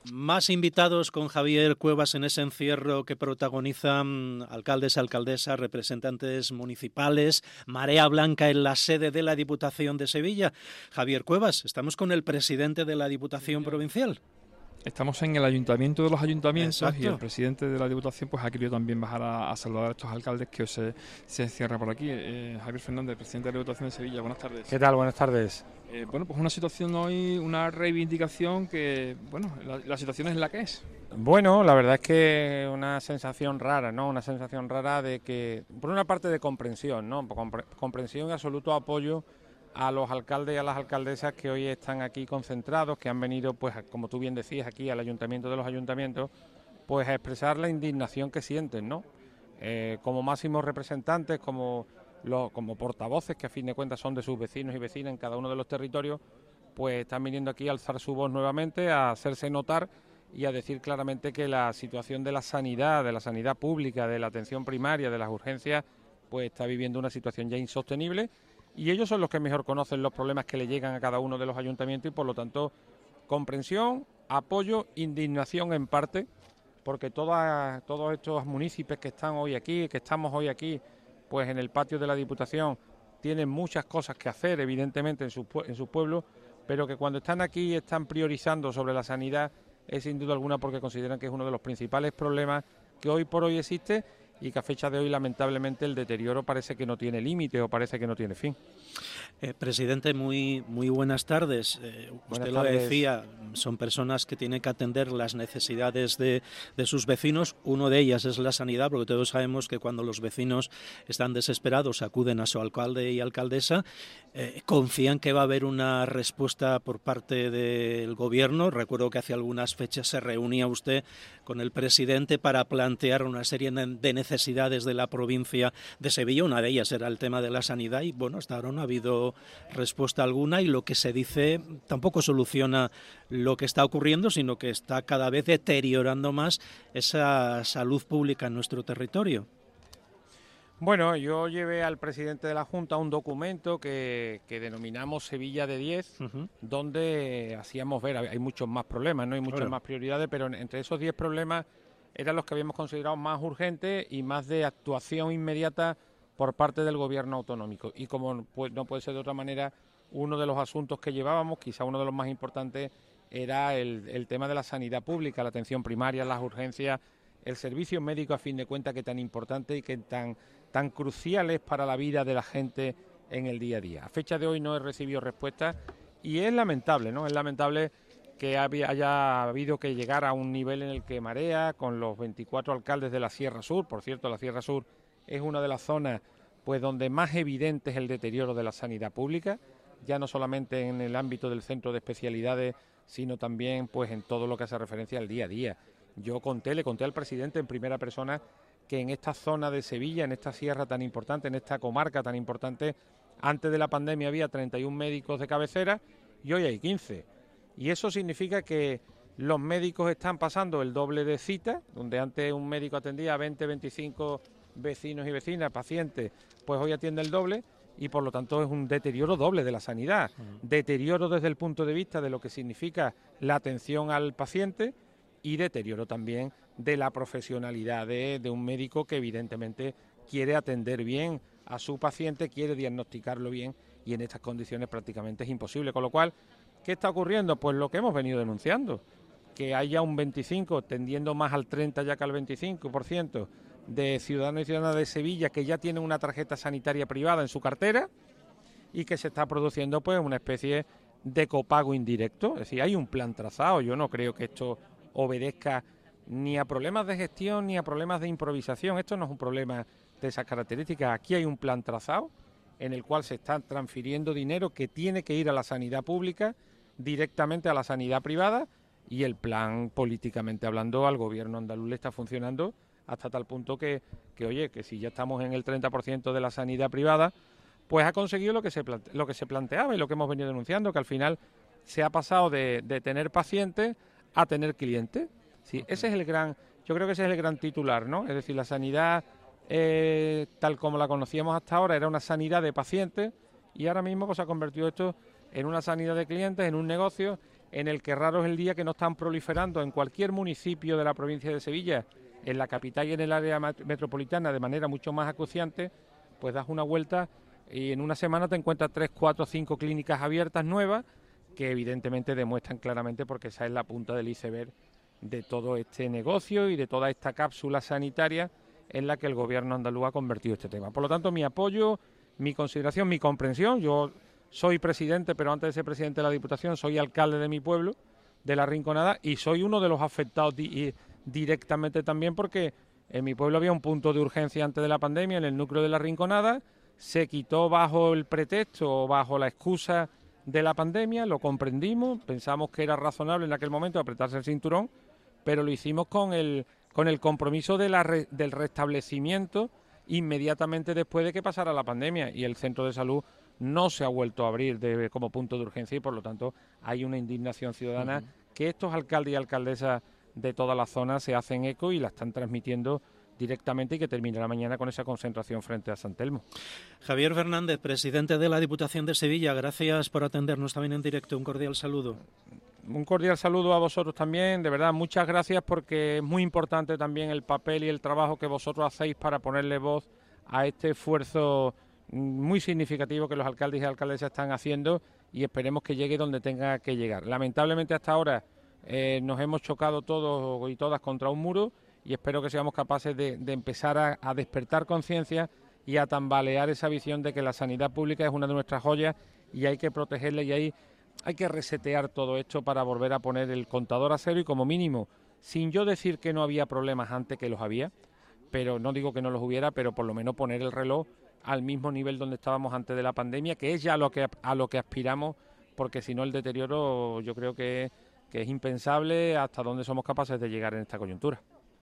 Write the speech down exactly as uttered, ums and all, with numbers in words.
Más invitados con Javier Cuevas en ese encierro que protagonizan alcaldes, alcaldesas, representantes municipales, Marea Blanca en la sede de la Diputación de Sevilla. Javier Cuevas, estamos con el presidente de la Diputación Provincial. Estamos en el ayuntamiento de los ayuntamientos. Exacto. Y el presidente de la Diputación pues ha querido también bajar a, a saludar a estos alcaldes que se, se cierra por aquí. Eh, Javier Fernández, presidente de la Diputación de Sevilla, buenas tardes. ¿Qué tal? Buenas tardes. Eh, bueno, pues una situación hoy, una reivindicación que, bueno, la, la situación es la que es. Bueno, la verdad es que una sensación rara, ¿no? Una sensación rara de que, por una parte de comprensión, ¿no? Compre- comprensión y absoluto apoyo a los alcaldes y a las alcaldesas que hoy están aquí concentrados, que han venido, pues, como tú bien decías, aquí al ayuntamiento de los ayuntamientos, pues a expresar la indignación que sienten, ¿no? Eh, como máximos representantes, como, los, como portavoces, que a fin de cuentas son de sus vecinos y vecinas en cada uno de los territorios, pues están viniendo aquí a alzar su voz nuevamente, a hacerse notar y a decir claramente que la situación de la sanidad, de la sanidad pública, de la atención primaria, de las urgencias, pues está viviendo una situación ya insostenible. Y ellos son los que mejor conocen los problemas que le llegan a cada uno de los ayuntamientos y, por lo tanto, comprensión, apoyo, indignación en parte, porque toda, todos estos municipios que están hoy aquí, que estamos hoy aquí, pues en el patio de la Diputación, tienen muchas cosas que hacer, evidentemente, en su, en su pueblo, pero que cuando están aquí están priorizando sobre la sanidad, es sin duda alguna porque consideran que es uno de los principales problemas que hoy por hoy existe y que a fecha de hoy lamentablemente el deterioro parece que no tiene límite o parece que no tiene fin. Eh, presidente, muy muy buenas tardes. Eh, buenas usted tardes. Lo decía, son personas que tienen que atender las necesidades de, de sus vecinos. Uno de ellas es la sanidad, porque todos sabemos que cuando los vecinos están desesperados acuden a su alcalde y alcaldesa, eh, confían que va a haber una respuesta por parte del gobierno. Recuerdo que hace algunas fechas se reunía usted con el presidente para plantear una serie de necesidades de la provincia de Sevilla. Una de ellas era el tema de la sanidad y, bueno, hasta ahora no ha habido respuesta alguna y lo que se dice tampoco soluciona lo que está ocurriendo, sino que está cada vez deteriorando más esa salud pública en nuestro territorio. Bueno, yo llevé al presidente de la Junta un documento que, que denominamos Sevilla de diez, uh-huh. donde hacíamos ver, hay muchos más problemas, no hay muchas claro. más prioridades, pero entre esos diez problemas eran los que habíamos considerado más urgentes y más de actuación inmediata por parte del gobierno autonómico. Y como pues, no puede ser de otra manera, uno de los asuntos que llevábamos, quizá uno de los más importantes, era el, el tema de la sanidad pública, la atención primaria, las urgencias, el servicio médico, a fin de cuentas, que tan importante y que tan, tan crucial es para la vida de la gente en el día a día. A fecha de hoy no he recibido respuesta y es lamentable, ¿no? Es lamentable que haya habido que llegar a un nivel en el que Marea, con los veinticuatro alcaldes de la Sierra Sur, por cierto, la Sierra Sur es una de las zonas pues donde más evidente es el deterioro de la sanidad pública, ya no solamente en el ámbito del centro de especialidades, sino también pues en todo lo que hace referencia al día a día. Yo conté, le conté al presidente en primera persona que en esta zona de Sevilla, en esta sierra tan importante, en esta comarca tan importante, antes de la pandemia había treinta y un médicos de cabecera y hoy hay quince. Y eso significa que los médicos están pasando el doble de citas, donde antes un médico atendía a veinte, veinticinco vecinos y vecinas, pacientes, pues hoy atiende el doble y por lo tanto es un deterioro doble de la sanidad. Uh-huh. Deterioro desde el punto de vista de lo que significa la atención al paciente y deterioro también de la profesionalidad de, de un médico que evidentemente quiere atender bien a su paciente, quiere diagnosticarlo bien y en estas condiciones prácticamente es imposible. Con lo cual, ¿qué está ocurriendo? Pues lo que hemos venido denunciando, que haya un veinticinco, tendiendo más al treinta ya que al veinticinco por ciento de ciudadanos y ciudadanas de Sevilla que ya tienen una tarjeta sanitaria privada en su cartera y que se está produciendo pues una especie de copago indirecto. Es decir, hay un plan trazado. Yo no creo que esto obedezca ni a problemas de gestión ni a problemas de improvisación. Esto no es un problema de esas características. Aquí hay un plan trazado en el cual se está transfiriendo dinero que tiene que ir a la sanidad pública directamente a la sanidad privada y el plan, políticamente hablando, al gobierno andaluz le está funcionando hasta tal punto que, que, oye, que si ya estamos en el treinta por ciento de la sanidad privada, pues ha conseguido lo que se plante, lo que se planteaba y lo que hemos venido denunciando, que al final se ha pasado de, de tener pacientes a tener clientes. Sí, ese es el gran, yo creo que ese es el gran titular, ¿no? Es decir, la sanidad, eh, tal como la conocíamos hasta ahora, era una sanidad de pacientes y ahora mismo pues, se ha convertido esto en una sanidad de clientes, en un negocio en el que raro es el día que no están proliferando en cualquier municipio de la provincia de Sevilla, en la capital y en el área metropolitana de manera mucho más acuciante, pues das una vuelta y en una semana te encuentras tres, cuatro, cinco clínicas abiertas nuevas que evidentemente demuestran claramente, porque esa es la punta del iceberg de todo este negocio y de toda esta cápsula sanitaria en la que el gobierno andaluz ha convertido este tema. Por lo tanto, mi apoyo, mi consideración, mi comprensión. Yo soy presidente, pero antes de ser presidente de la Diputación soy alcalde de mi pueblo, de La Rinconada, y soy uno de los afectados di directamente también, porque en mi pueblo había un punto de urgencia antes de la pandemia, en el núcleo de La Rinconada, se quitó bajo el pretexto o bajo la excusa de la pandemia, lo comprendimos, pensamos que era razonable en aquel momento apretarse el cinturón, pero lo hicimos con el, con el compromiso de la re, del restablecimiento inmediatamente después de que pasara la pandemia, y el centro de salud no se ha vuelto a abrir de, como punto de urgencia, y por lo tanto hay una indignación ciudadana uh-huh. que estos alcaldes y alcaldesas de toda la zona se hacen eco y la están transmitiendo directamente, y que terminará mañana con esa concentración frente a San Telmo. Javier Fernández, presidente de la Diputación de Sevilla, gracias por atendernos también en directo. Un cordial saludo. Un cordial saludo a vosotros también, de verdad, muchas gracias, porque es muy importante también el papel y el trabajo que vosotros hacéis para ponerle voz a este esfuerzo muy significativo que los alcaldes y alcaldesas están haciendo, y esperemos que llegue donde tenga que llegar. Lamentablemente hasta ahora eh, nos hemos chocado todos y todas contra un muro, y espero que seamos capaces de, de empezar a, a despertar conciencia y a tambalear esa visión de que la sanidad pública es una de nuestras joyas y hay que protegerla, y hay, hay que resetear todo esto para volver a poner el contador a cero, y como mínimo, sin yo decir que no había problemas antes, que los había, pero no digo que no los hubiera, pero por lo menos poner el reloj al mismo nivel donde estábamos antes de la pandemia, que es ya a lo que, a lo que aspiramos, porque si no el deterioro yo creo que, que es impensable hasta dónde somos capaces de llegar en esta coyuntura.